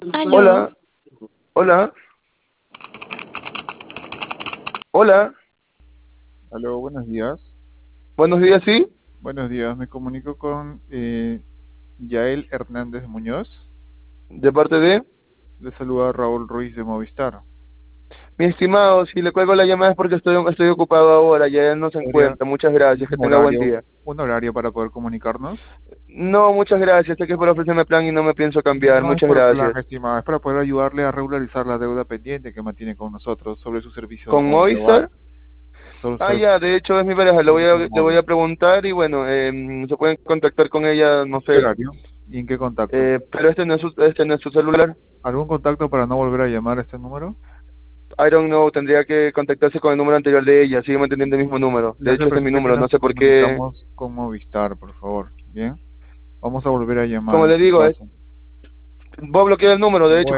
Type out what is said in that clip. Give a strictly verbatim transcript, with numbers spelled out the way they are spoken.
Aló, Hola, hola, hola, Aló, buenos días. buenos días, sí, Buenos días, me comunico con eh, Yael Hernández Muñoz. de parte de Le saluda Raúl Ruiz de Movistar. mi estimado, si le cuelgo la llamada es porque estoy, estoy ocupado ahora, ya él no se ¿Podría encuentra, muchas gracias, que un tenga buen horario, día. un horario para poder comunicarnos? No, muchas gracias, sé que es por ofrecerme plan y no me pienso cambiar, No es muchas por plan, gracias. estimada, es para poder ayudarle a regularizar la deuda pendiente que mantiene con nosotros sobre su servicio ¿Con con Global. Movistar? Solo Ah, ser ya, de hecho es mi pareja, le voy a, servicio le voy móvil. a preguntar y bueno, em, se pueden contactar con ella, no ¿Qué sé, horario? ¿Y en qué contacto? eh, pero este no es su, este no es su celular. ¿Algún contacto para no volver a llamar a este número? I don't know, tendría que contactarse con el número anterior de ella, sigue manteniendo el mismo número. Le De hace hecho, este es mi presente que número, nos no sé por qué. comunicamos con Movistar, por favor. Bien, vamos a volver a llamar Como en le su digo, es, caso. voy a bloquear el número, de hecho.